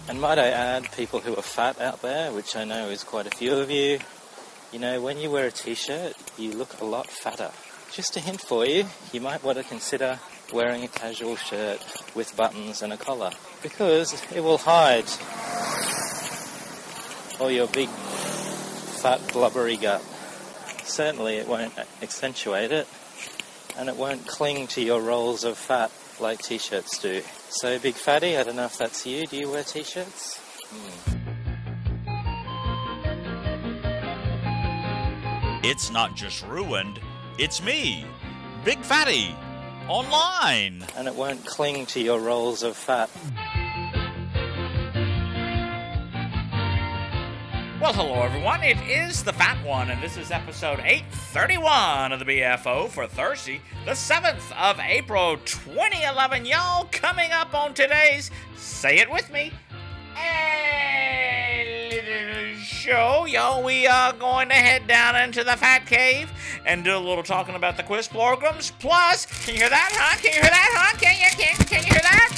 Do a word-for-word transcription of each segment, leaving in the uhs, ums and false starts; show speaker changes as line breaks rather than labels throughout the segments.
And might I add, people who are fat out there, which I know is quite a few of you, you know, when you wear a t-shirt, you look a lot fatter. Just a hint for you, you might want to consider wearing a casual shirt with buttons and a collar, because it will hide all your big, fat, blubbery gut. Certainly it won't accentuate it, and it won't cling to your rolls of fat like t-shirts do. So, big fatty, I don't know if that's you. Do you wear t-shirts? Hmm.
It's not just ruined, it's me, Big Fatty, online.
And it won't cling to your rolls of fat.
Well, hello everyone, it is the Fat One, and this is episode eight thirty-one of the B F O for Thursday, the seventh of April, twenty eleven. Y'all, coming up on today's, say it with me, a little show, y'all, we are going to head down into the Fat Cave and do a little talking about the quiz programs. Plus, can you hear that, huh? Can you hear that, huh? Can you, can, can you hear that?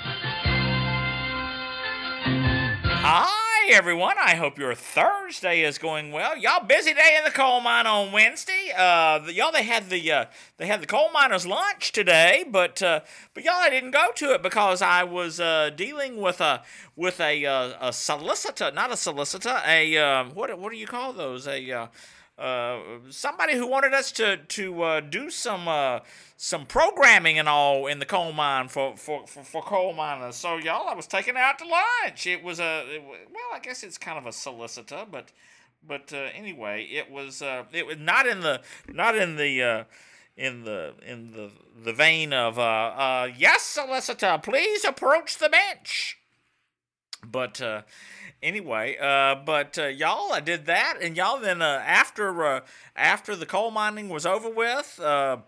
Hi. Hey everyone, I hope your Thursday is going well. Y'all, busy day in the coal mine on Wednesday. Uh, the, y'all, they had the uh, they had the coal miners' lunch today, but uh, but y'all, I didn't go to it because I was uh, dealing with a with a, uh, a solicitor, not a solicitor, a uh, what what do you call those? A uh, uh, somebody who wanted us to to uh, do some. Uh, Some programming and all in the coal mine for, for, for, for coal miners. So, y'all, I was taken out to lunch. It was a, it, well, I guess it's kind of a solicitor, but but uh, anyway, it was uh, it was not in the not in the uh, in the in the the vein of uh, uh, yes, solicitor, please approach the bench. But uh, anyway, uh, but uh, y'all, I did that, and y'all then uh, after uh, after the coal mining was over with. Uh,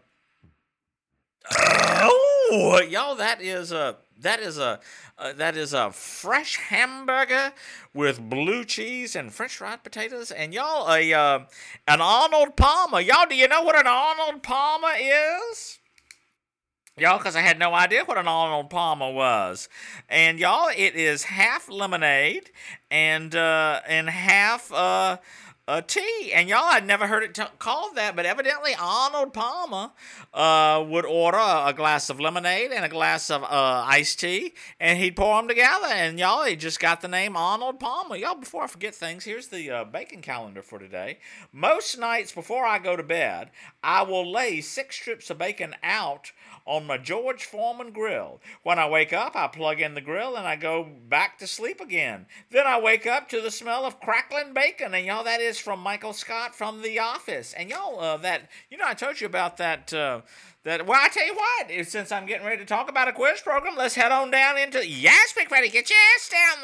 Oh, y'all! That is a that is a uh, that is a fresh hamburger with blue cheese and French fried potatoes, and y'all a uh, an Arnold Palmer. Y'all, do you know what an Arnold Palmer is? Y'all, because I had no idea what an Arnold Palmer was, and y'all, it is half lemonade and uh, and half uh. A tea, and y'all, I'd never heard it t- called that, but evidently Arnold Palmer uh, would order a glass of lemonade and a glass of uh, iced tea, and he'd pour them together, and y'all, he just got the name Arnold Palmer. Y'all, before I forget things, here's the uh, bacon calendar for today. Most nights before I go to bed, I will lay six strips of bacon out on my George Foreman grill. When I wake up, I plug in the grill and I go back to sleep again. Then I wake up to the smell of crackling bacon, and y'all, that is from Michael Scott from The Office. And y'all, uh, that, you know, I told you about that, uh, that, well, I tell you what, since I'm getting ready to talk about a quiz program, let's head on down into, yes, Big Fatty, get your ass down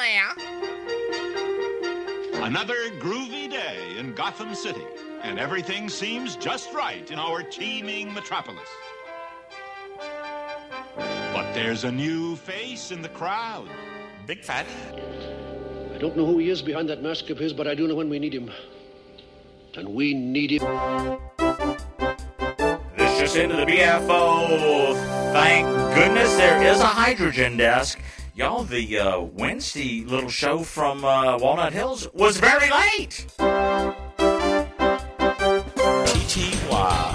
there.
Another groovy day in Gotham City, and everything seems just right in our teeming metropolis. But there's a new face in the crowd.
Big Fatty.
I don't know who he is behind that mask of his, but I do know when we need him. And we need him.
This just into the B F O. Thank goodness there is a hydrogen desk. Y'all, the uh, Wednesday little show from uh, Walnut Hills was very late. T T Y.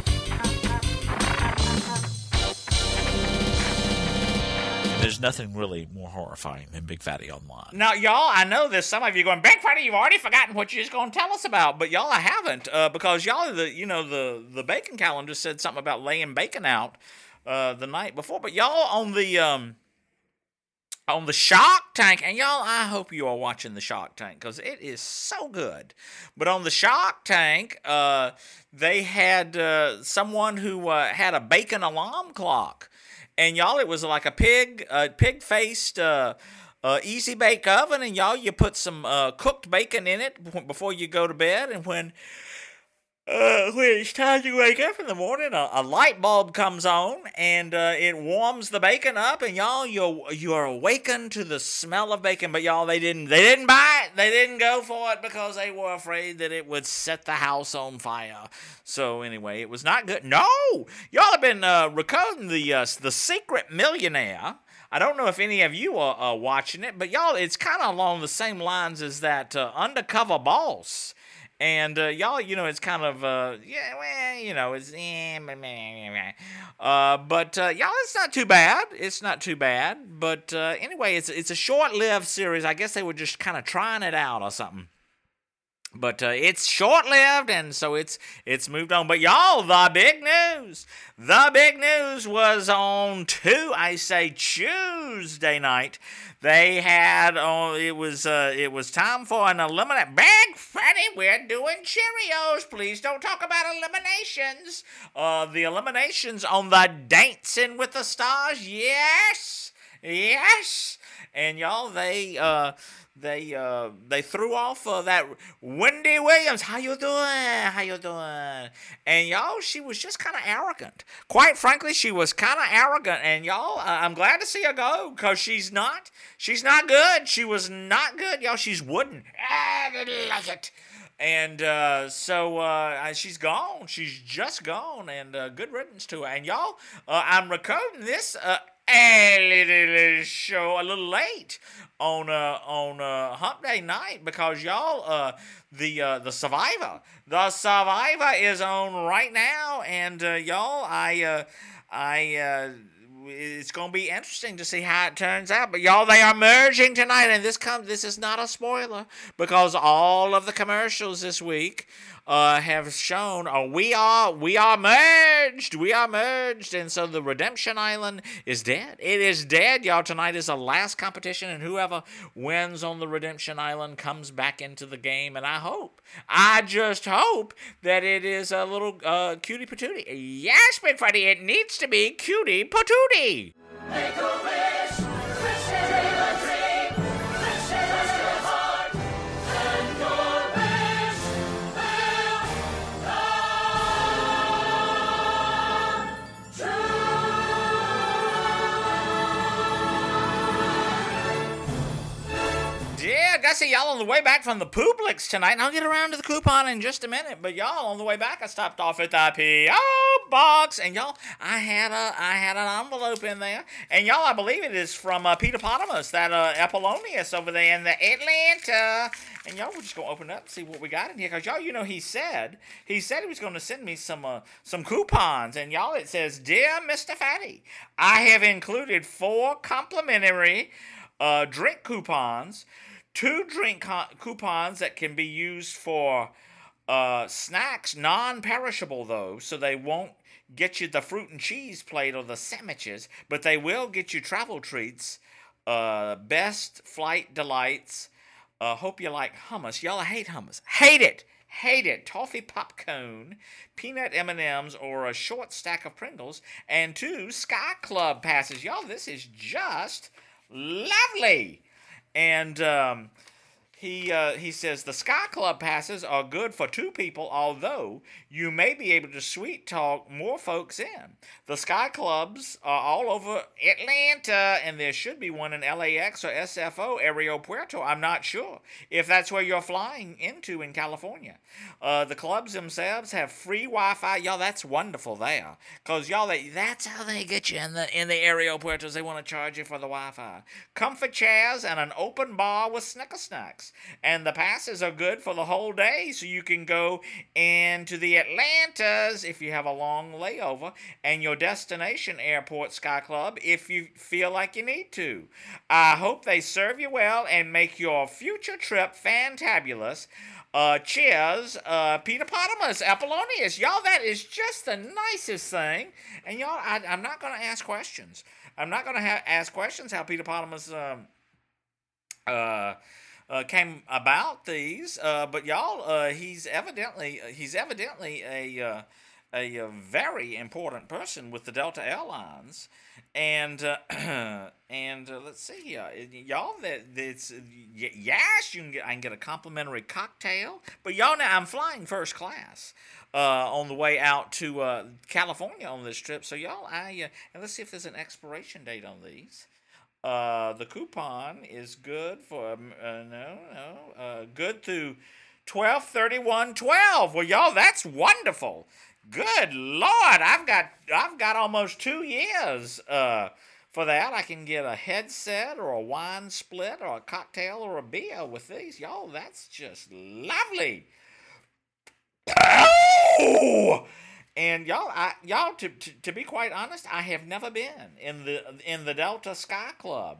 There's nothing really more horrifying than Big Fatty Online. Now, y'all, I know there's some of you going, Big Fatty, you've already forgotten what you're just going to tell us about. But, y'all, I haven't. Uh, because, y'all, the you know, the, the bacon calendar said something about laying bacon out uh, the night before. But, y'all, on the um, on the Shark Tank, and, y'all, I hope you are watching the Shark Tank because it is so good. But on the Shark Tank, uh, they had uh, someone who uh, had a bacon alarm clock. And, y'all, it was like a pig, uh, pig-faced uh, uh, easy bake oven. And, y'all, you put some uh, cooked bacon in it before you go to bed. And when uh, when it's time to wake up in the morning, a, a light bulb comes on. And uh, it warms the bacon up. And, y'all, you're, you're awakened to the smell of bacon. But, y'all, they didn't, they didn't buy it. They didn't go for it because they were afraid that it would set the house on fire. So, anyway, it was not good. No! Y'all have been uh, recording the uh, the Secret Millionaire. I don't know if any of you are, are watching it, but y'all, it's kind of along the same lines as that uh, Undercover Boss. And uh, y'all, you know, it's kind of, uh, yeah, well, you know, it's, eh, meh, meh, meh. Uh, but uh, y'all, it's not too bad. It's not too bad. But uh, anyway, it's it's a short-lived series. I guess they were just kind of trying it out or something. But uh, it's short-lived, and so it's it's moved on. But y'all, the big news, the big news was on two, I say Tuesday night. They had, oh, it was uh, it was time for an eliminate. Big Freddy, we're doing Cheerios. Please don't talk about eliminations. Uh, the eliminations on the Dancing with the Stars. Yes, yes, and y'all, they uh. They uh they threw off uh, that Wendy Williams. How you doing? How you doing? And y'all, she was just kind of arrogant. Quite frankly, she was kind of arrogant. And y'all, uh, I'm glad to see her go because she's not she's not good. She was not good, y'all. She's wooden. I didn't like it. And uh, so uh, she's gone. She's just gone. And uh, good riddance to her. And y'all, uh, I'm recording this uh, a little show a little late on uh, on uh, Hump Day night because y'all, uh, the uh, the Survivor, the Survivor is on right now. And uh, y'all, I uh, I. Uh, It's gonna be interesting to see how it turns out, but y'all, they are merging tonight, and this comes. This is not a spoiler because all of the commercials this week uh, have shown. Uh, we are we are merged. We are merged, and so the Redemption Island is dead. It is dead, y'all. Tonight is the last competition, and whoever wins on the Redemption Island comes back into the game. And I hope, I just hope that it is a little uh, cutie patootie. Yes, Big Freddy, it needs to be cutie patootie.
Make a wish, wish it dream a dream, wish it rest your heart, and your wish will come true.
Yeah, I see y'all on the way back from the Publix tonight, and I'll get around to the coupon in just a minute. But y'all, on the way back, I stopped off at the P O box, and y'all, I had a I had an envelope in there, and y'all, I believe it is from uh, Peter Potamus, that uh, Apollonius over there in the Atlanta. And y'all, we're just gonna open it up and see what we got in here, cause y'all, you know, he said he said he was gonna send me some uh, some coupons, and y'all, it says, "Dear Mister Fatty, I have included four complimentary uh, drink coupons." Two drink co- coupons that can be used for uh, snacks, non-perishable though, so they won't get you the fruit and cheese plate or the sandwiches, but they will get you travel treats, uh, Best Flight Delights. Uh, hope you like hummus. Y'all, I hate hummus. Hate it. Hate it. Toffee popcorn, peanut M and M's, or a short stack of Pringles, and two Sky Club passes. Y'all, this is just lovely. And um, he uh, he says the Sky Club passes are good for two people, although you may be able to sweet talk more folks in. The Sky Clubs are all over Atlanta, and there should be one in L A X or S F O, Aero Puerto. I'm not sure if that's where you're flying into in California. Uh, the clubs themselves have free Wi-Fi. Y'all, that's wonderful there, cause y'all, they, that's how they get you in the in the Aero Puertos. They want to charge you for the Wi-Fi. Comfort chairs and an open bar with Snicker snacks. And the passes are good for the whole day, so you can go into the Atlantas if you have a long layover, and your destination airport Sky Club if you feel like you need to. I hope they serve you well and make your future trip fantabulous. Uh, cheers, uh, Peter Potamus, Apollonius. Y'all, that is just the nicest thing. And y'all, I, I'm not going to ask questions. I'm not going to ha- ask questions how Peter Potamus um, uh, uh, came about these. Uh, but y'all, uh, he's evidently he's evidently a uh, a, a very important person with the Delta Airlines. And uh, and uh, let's see, uh, y'all. That it's yes, you can get. I can get a complimentary cocktail. But y'all, now I'm flying first class uh, on the way out to uh, California on this trip. So y'all, I uh, and let's see if there's an expiration date on these. Uh, the coupon is good for uh, no no uh, good through twelve thirty-one twelve. Well, y'all, that's wonderful. Good Lord, I've got I've got almost two years uh, for that, I can get a headset or a wine split or a cocktail or a beer with these. Y'all, that's just lovely. Oh! And y'all, I, y'all, to, to to be quite honest, I have never been in the in the Delta Sky Club.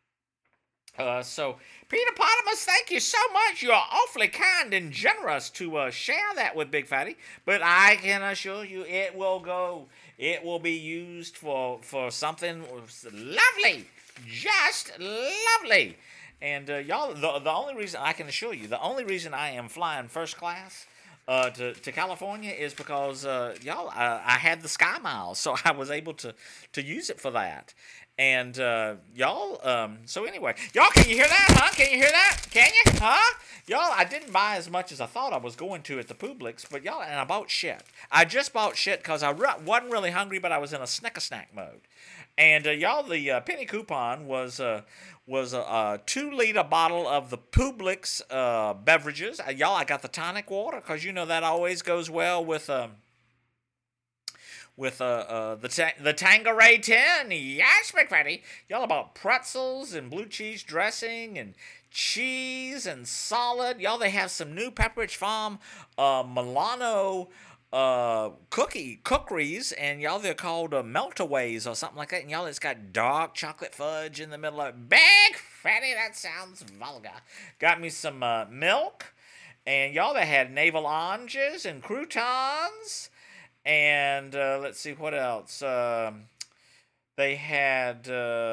Uh, so, Peter Potamus, thank you so much. You're awfully kind and generous to uh, share that with Big Fatty. But I can assure you, it will go. It will be used for for something lovely, just lovely. And uh, y'all, the the only reason I can assure you, the only reason I am flying first class Uh, to, to California is because, uh, y'all, I, I had the Sky Miles, so I was able to, to use it for that. And, uh, y'all, um, so anyway, y'all, can you hear that, huh? Can you hear that? Can you? Huh? Y'all, I didn't buy as much as I thought I was going to at the Publix, but y'all, and I bought shit. I just bought shit because I re- wasn't really hungry, but I was in a snicker-snack mode. And, uh, y'all, the uh, penny coupon was uh, was a, a two-liter bottle of the Publix uh, beverages. Uh, y'all, I got the tonic water because, you know, that always goes well with um, with uh, uh, the ta- the Tanqueray tin. Yes, Big Fatty. Y'all, about pretzels and blue cheese dressing and cheese and salad. Y'all, they have some new Pepperidge Farm uh, Milano Uh, cookie cookeries, and y'all, they're called uh, meltaways or something like that. And y'all, it's got dark chocolate fudge in the middle of it. Big Fatty, that sounds vulgar. Got me some uh, milk, and y'all, they had navel oranges and croutons, and uh, let's see what else. Um, they had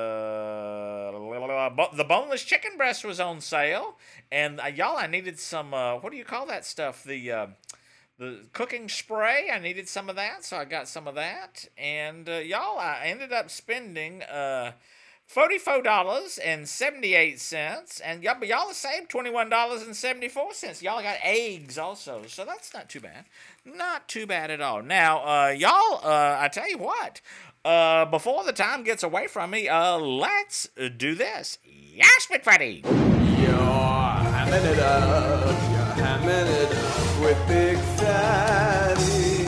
uh, the boneless chicken breast was on sale, and uh, y'all, I needed some. Uh, what do you call that stuff? The uh, The cooking spray, I needed some of that, so I got some of that. And, uh, y'all, I ended up spending uh, forty-four dollars and seventy-eight cents. And y'all, but y'all saved twenty-one dollars and seventy-four cents. Y'all got eggs also, so that's not too bad. Not too bad at all. Now, uh, y'all, uh, I tell you what, uh, before the time gets away from me, uh, let's do this. Yes, Big Fatty!
You're hamming it up, you're hamming it up with Big Fatty.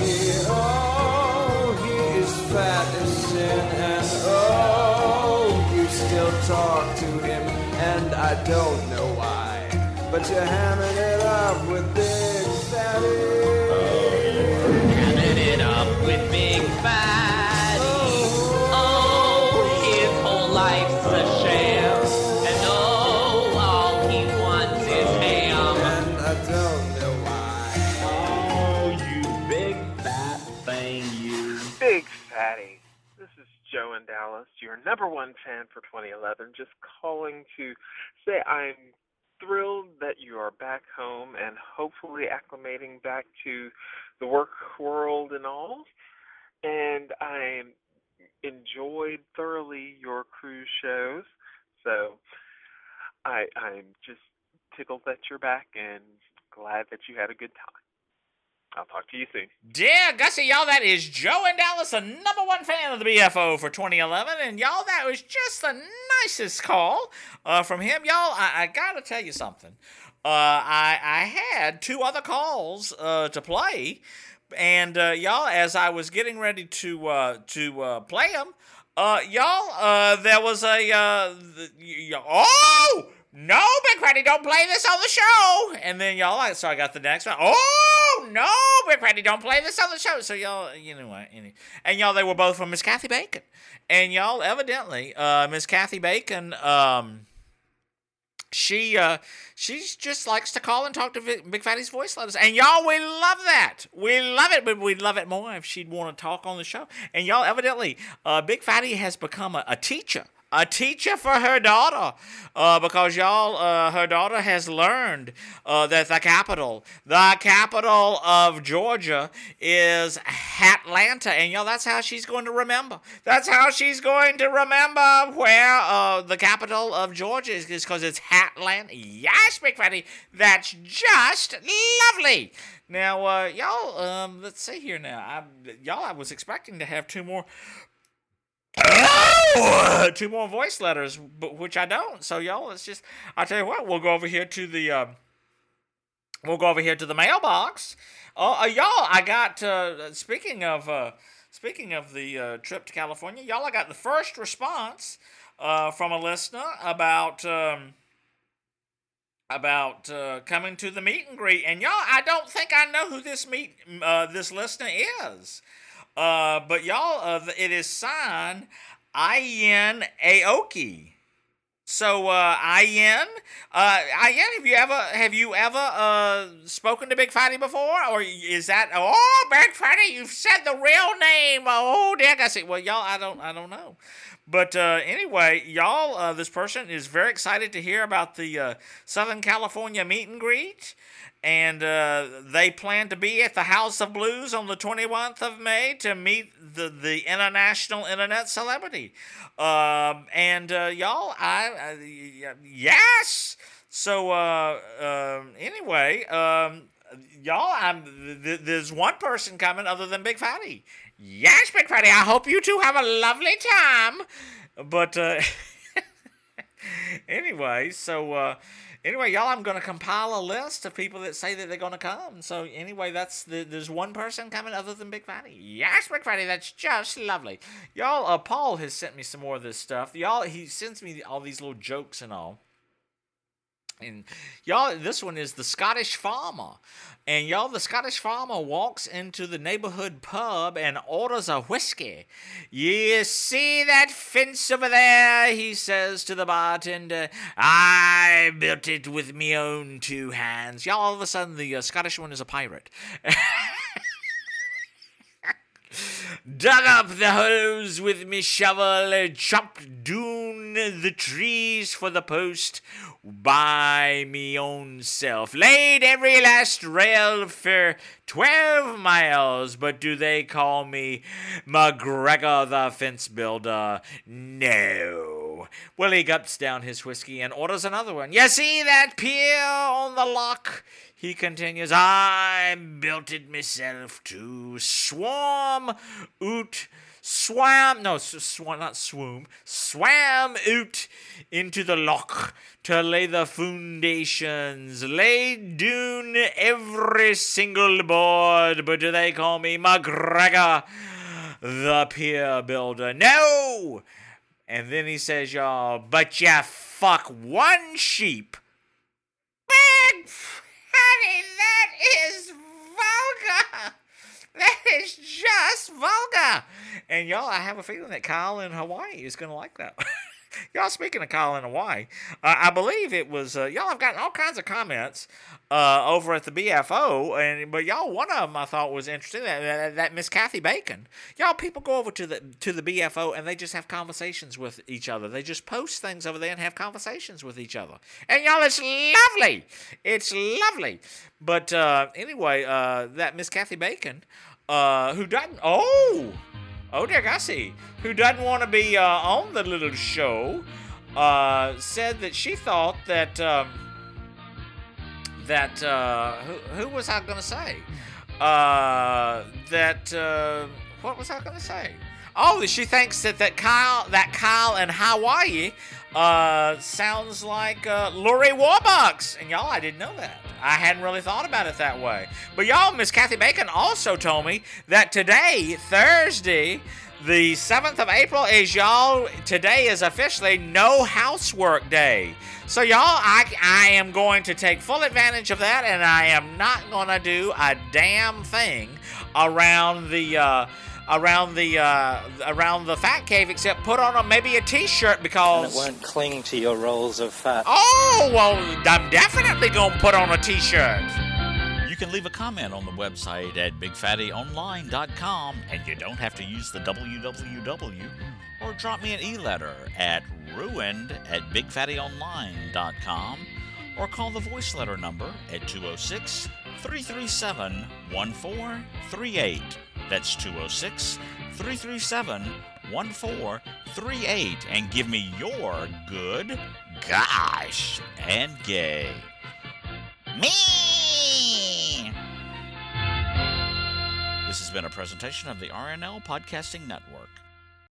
Oh, he is fat as sin, and oh, you still talk to him, and I don't know why, but you're hamming it up with Big Fatty.
Oh, you're hamming it up with Big Fatty. Oh, his whole life's a sham. And oh, all he wants is ham.
And I don't know why.
Oh, you big fat thing, you.
Big Fatty. This is Joe in Dallas, your number one fan for twenty eleven. Just calling to say I'm thrilled that you are back home and hopefully acclimating back to the work world and all. And I enjoyed thoroughly your cruise shows. So I, I'm just tickled that you're back and glad that you had a good time. I'll talk to you soon.
Dear Gussie, y'all, that is Joe in Dallas, the number one fan of the B F O for twenty eleven. And y'all, that was just the nicest call uh, from him. Y'all, I, I got to tell you something. Uh, I, I had two other calls uh, to play. And uh, y'all, as I was getting ready to uh, to uh, play them, uh, y'all, uh, there was a uh, the, y- y- oh no, Big Fatty, don't play this on the show. And then y'all, I so I got the next one. Oh no, Big Fatty, don't play this on the show. So y'all, you know what? Any, and y'all, they were both from Miss Kathy Bacon. And y'all, evidently, uh, Miss Kathy Bacon, um. She uh she just likes to call and talk to Vic, Big Fatty's voice letters. And y'all, we love that. We love it, but we'd love it more if she'd want to talk on the show. And y'all, evidently, uh, Big Fatty has become a, a teacher. A teacher for her daughter. Uh, because y'all, uh, her daughter has learned uh, that the capital, the capital of Georgia is Atlanta. And y'all, that's how she's going to remember. That's how she's going to remember where uh, the capital of Georgia is, because it's Atlanta. Yes, Big Fatty, that's just lovely. Now, uh, y'all, um, let's see here now. I, y'all, I was expecting to have two more two more voice letters, but which I don't. So y'all, let's just, I'll tell you what, we'll go over here to the um, we'll go over here to the mailbox. Uh, uh y'all, I got uh, speaking of uh speaking of the uh, trip to California, y'all, I got the first response uh, from a listener about um, about uh, coming to the meet and greet. And y'all, I don't think I know who this meet uh, this listener is. Uh, but y'all, uh, it is signed Ian Aoki. So, uh, Ian, uh, Ian, have you ever, have you ever, uh, spoken to Big Fatty before? Or is that, oh, Big Fatty, you've said the real name. Oh, dear, I see. Well, y'all, I don't, I don't know. But, uh, anyway, y'all, uh, this person is very excited to hear about the, uh, Southern California meet and greet. And uh, they plan to be at the House of Blues on the twenty-first of May to meet the, the international internet celebrity. Um, and uh, y'all, I, I yes. So uh, uh, anyway, um, y'all, I'm th- there's one person coming other than Big Fatty. Yes, Big Fatty. I hope you two have a lovely time. But uh, anyway, so. Uh, Anyway, y'all, I'm going to compile a list of people that say that they're going to come. So, anyway, that's the, there's one person coming other than Big Fatty. Yes, Big Fatty, that's just lovely. Y'all, uh, Paul has sent me some more of this stuff. Y'all, he sends me all these little jokes and all. And y'all, this one is the Scottish Farmer. And y'all, the Scottish Farmer walks into the neighborhood pub and orders a whiskey. You see that fence over there? He says to the bartender. I built it with me own two hands. Y'all, all of a sudden, the uh, Scottish one is a pirate. Dug up the holes with me shovel, chopped down the trees for the post by me own self, laid every last rail for twelve miles, but do they call me McGregor the fence builder? No. Well, he gulps down his whiskey and orders another one. You see that pier on the loch? He continues, I built it myself to swarm oot, swam, no, sw- not swoom, swam oot into the loch to lay the foundations, laid down every single board, but do they call me McGregor, the pier builder? No! And then he says, y'all, but ya fuck one sheep. Big Honey, that is vulgar. That is just vulgar. And y'all, I have a feeling that Kyle in Hawaii is going to like that. Y'all, speaking of Kyle in Hawaii, uh, I believe it was, uh, y'all have gotten all kinds of comments uh, over at the B F O, and but y'all, one of them I thought was interesting, that, that, that Miss Kathy Bacon. Y'all, people go over to the to the B F O, and they just have conversations with each other. They just post things over there and have conversations with each other. And y'all, it's lovely. It's lovely. But uh, anyway, uh, that Miss Kathy Bacon, uh, who doesn't, oh... Oh, dear, I see. Who doesn't want to be uh, on the little show, uh, said that she thought that, um, that, uh, who, who was I going to say? Uh, that, uh, what was I going to say? Oh, she thinks that, that Kyle, that Kyle in Hawaii, uh, sounds like, uh, Lori Warbucks. And y'all, I didn't know that. I hadn't really thought about it that way. But y'all, Miss Kathy Bacon also told me that today, Thursday, the seventh of April, is y'all, today is officially no housework day. So y'all, I, I am going to take full advantage of that, and I am not going to do a damn thing around the, uh, around the uh, around the fat cave, except put on a, maybe a t-shirt, because
And it won't cling to your rolls of fat.
Oh, well, I'm definitely gonna put on a t-shirt.
You can leave a comment on the website at big fatty online dot com, and you don't have to use the W W W, or drop me an e-letter at ruined at big fatty online dot com, or call the voice letter number at two oh six, three three seven, one four three eight. That's two oh six, three three seven, one four three eight, and give me your good, gosh, and gay. Me! This has been a presentation of the R N L Podcasting Network.